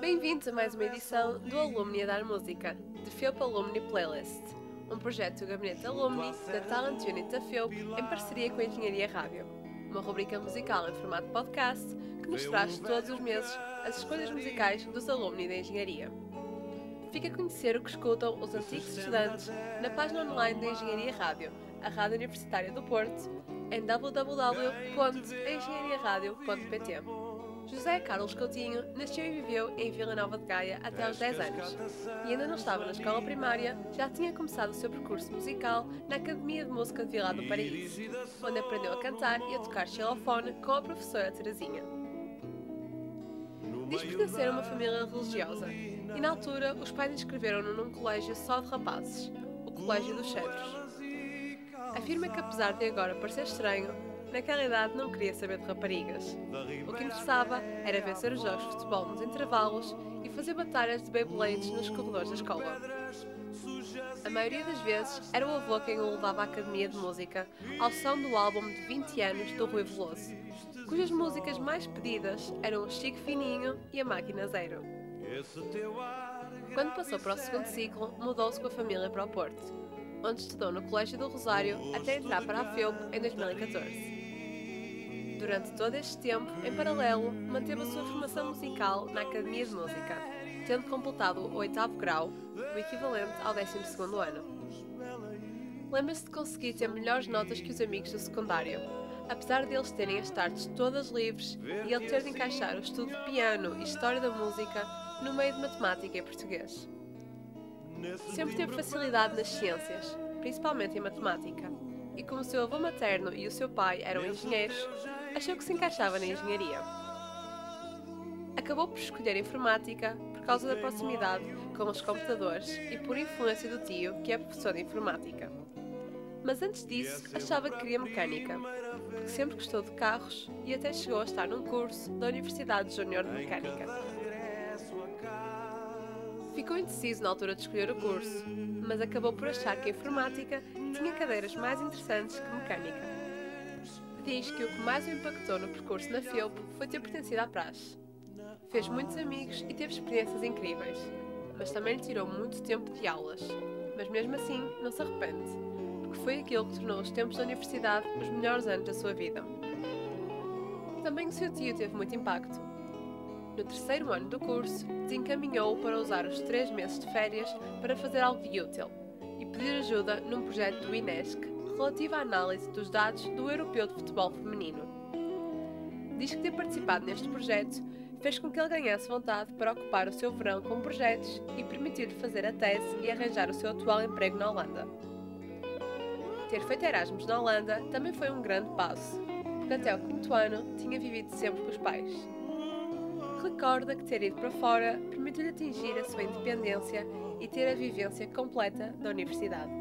Bem-vindos a mais uma edição do Alumni a Dar Música, de FEUP Alumni Playlist, um projeto do Gabinete Alumni da Talent Unit da FEUP em parceria com a Engenharia Rádio, uma rubrica musical em formato podcast que nos traz todos os meses as escolhas musicais dos alumni da Engenharia. Fica a conhecer o que escutam os antigos estudantes na página online da Engenharia Rádio, a Rádio Universitária do Porto, em www.engenhariaradio.pt. José Carlos Coutinho nasceu e viveu em Vila Nova de Gaia até aos 10 anos e ainda não estava na escola primária, já tinha começado o seu percurso musical na Academia de Música de Vilar do Paraíso, onde aprendeu a cantar e a tocar xilofone com a professora Terezinha. Diz pertencer a uma família religiosa e na altura os pais inscreveram-no num colégio só de rapazes, o Colégio dos Cedros. Afirma que apesar de agora parecer estranho, naquela idade não queria saber de raparigas. O que interessava era vencer os jogos de futebol nos intervalos e fazer batalhas de Beyblades nos corredores da escola. A maioria das vezes era o avô quem o levava à academia de música ao som do álbum de 20 anos do Rui Veloso, cujas músicas mais pedidas eram o Chico Fininho e a Máquina Zero. Quando passou para o segundo ciclo, mudou-se com a família para o Porto, onde estudou no Colégio do Rosário até entrar para a FEUP em 2014. Durante todo este tempo, em paralelo, manteve a sua formação musical na Academia de Música, tendo completado o 8º grau, o equivalente ao 12º ano. Lembra-se de conseguir ter melhores notas que os amigos do secundário, apesar de eles terem as tardes todas livres e ele ter de encaixar o estudo de piano e história da música no meio de matemática e português. Sempre teve facilidade nas ciências, principalmente em matemática, e como o seu avô materno e o seu pai eram engenheiros, achou que se encaixava na engenharia. Acabou por escolher informática por causa da proximidade com os computadores e por influência do tio, que é professor de informática. Mas antes disso, achava que queria mecânica, porque sempre gostou de carros e até chegou a estar num curso da Universidade Júnior de Mecânica. Ficou indeciso na altura de escolher o curso, mas acabou por achar que a informática tinha cadeiras mais interessantes que mecânica. Diz que o que mais o impactou no percurso na FEUP foi ter pertencido à praxe. Fez muitos amigos e teve experiências incríveis, mas também lhe tirou muito tempo de aulas. Mas mesmo assim, não se arrepende, porque foi aquilo que tornou os tempos da universidade os melhores anos da sua vida. Também o seu tio teve muito impacto. No 3º ano do curso, desencaminhou-o para usar os 3 meses de férias para fazer algo de útil e pedir ajuda num projeto do INESC relativo à análise dos dados do Europeu de Futebol Feminino. Diz que ter participado neste projeto fez com que ele ganhasse vontade para ocupar o seu verão com projetos e permitiu-lhe fazer a tese e arranjar o seu atual emprego na Holanda. Ter feito Erasmus na Holanda também foi um grande passo, porque até o 5º ano tinha vivido sempre com os pais. Recorda que ter ido para fora permitiu-lhe atingir a sua independência e ter a vivência completa da universidade.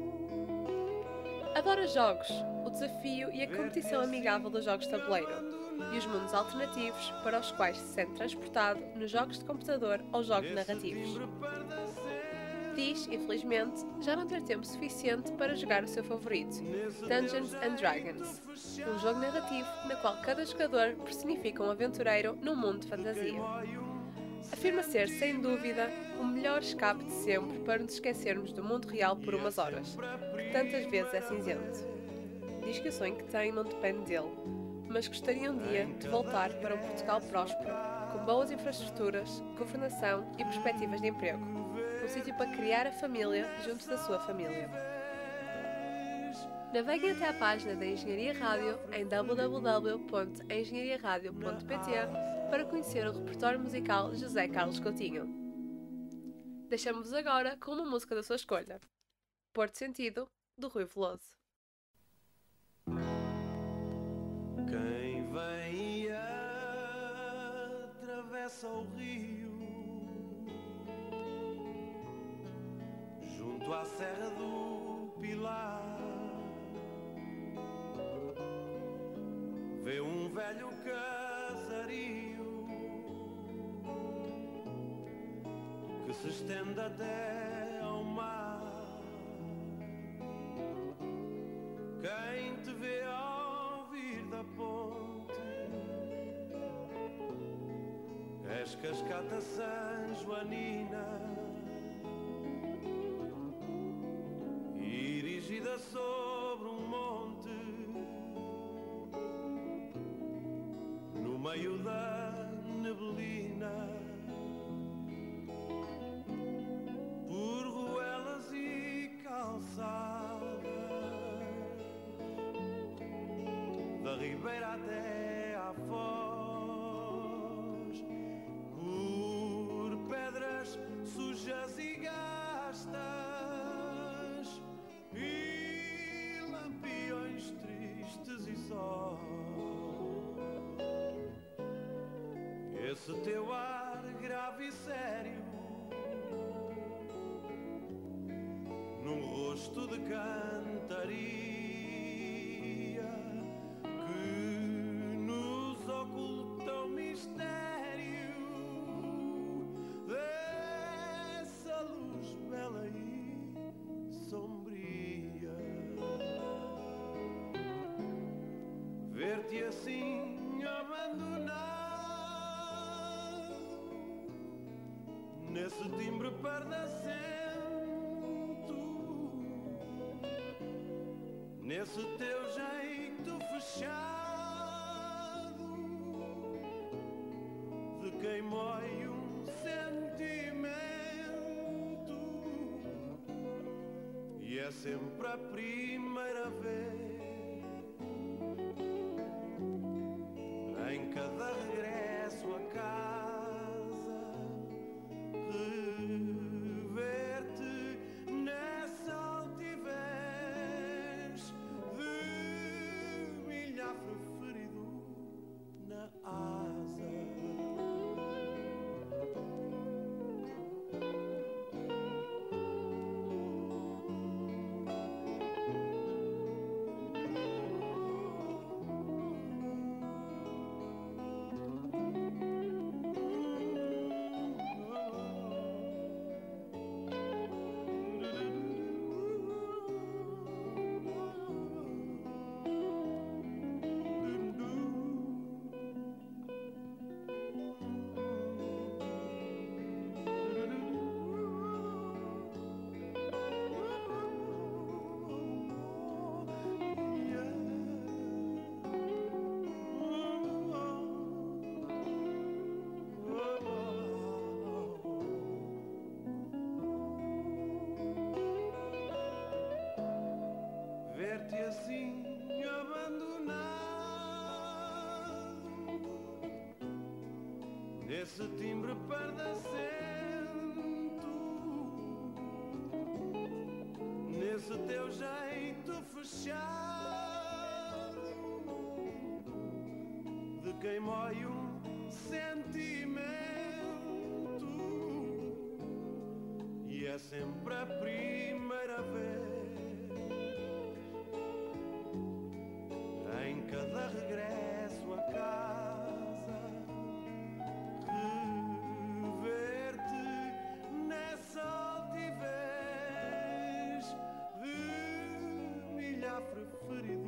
Adora jogos, o desafio e a competição amigável dos jogos de tabuleiro e os mundos alternativos para os quais se sente transportado nos jogos de computador ou jogos narrativos. Diz, infelizmente, já não ter tempo suficiente para jogar o seu favorito, Dungeons & Dragons, um jogo narrativo na qual cada jogador personifica um aventureiro num mundo de fantasia. Afirma ser, sem dúvida, o melhor escape de sempre para nos esquecermos do mundo real por umas horas, que tantas vezes é cinzento. Diz que o sonho que tem não depende dele, mas gostaria um dia de voltar para um Portugal próspero, com boas infraestruturas, governação e perspectivas de emprego, um sítio para criar a família junto da sua família. Naveguem até à página da Engenharia Rádio em www.engenhariaradio.pt para conhecer o repertório musical de José Carlos Coutinho. Deixamos-vos agora com uma música da sua escolha, Porto Sentido, do Rui Veloso. Quem vem e atravessa o rio junto à Serra do Pilar, vê um velho casario que se estende até ao mar. Quem te vê ao vir da ponte é és cascata San Joanina, erigida sobre um monte, no meio da neblina, por ruelas e calçadas, da ribeira até à foz, por pedras sujas e gastas e lampiões tristes e só. Esse teu ar grave e sério, num rosto de cantaria, que nos oculta o mistério dessa luz bela e sombria. Ver-te assim abandonado nesse timbre pardacento, nesse teu jeito fechado de quem mói um sentimento, e é sempre a primeira vez em cada regresso a casa, rever-te nessa altivez de milhafre ferido na asa. Ver-te assim abandonado nesse timbre pardacento, nesse teu jeito fechado de quem mói um sentimento, e é sempre a primeira vez em cada regresso a casa, rever-te nessa altivez de milhafre ferido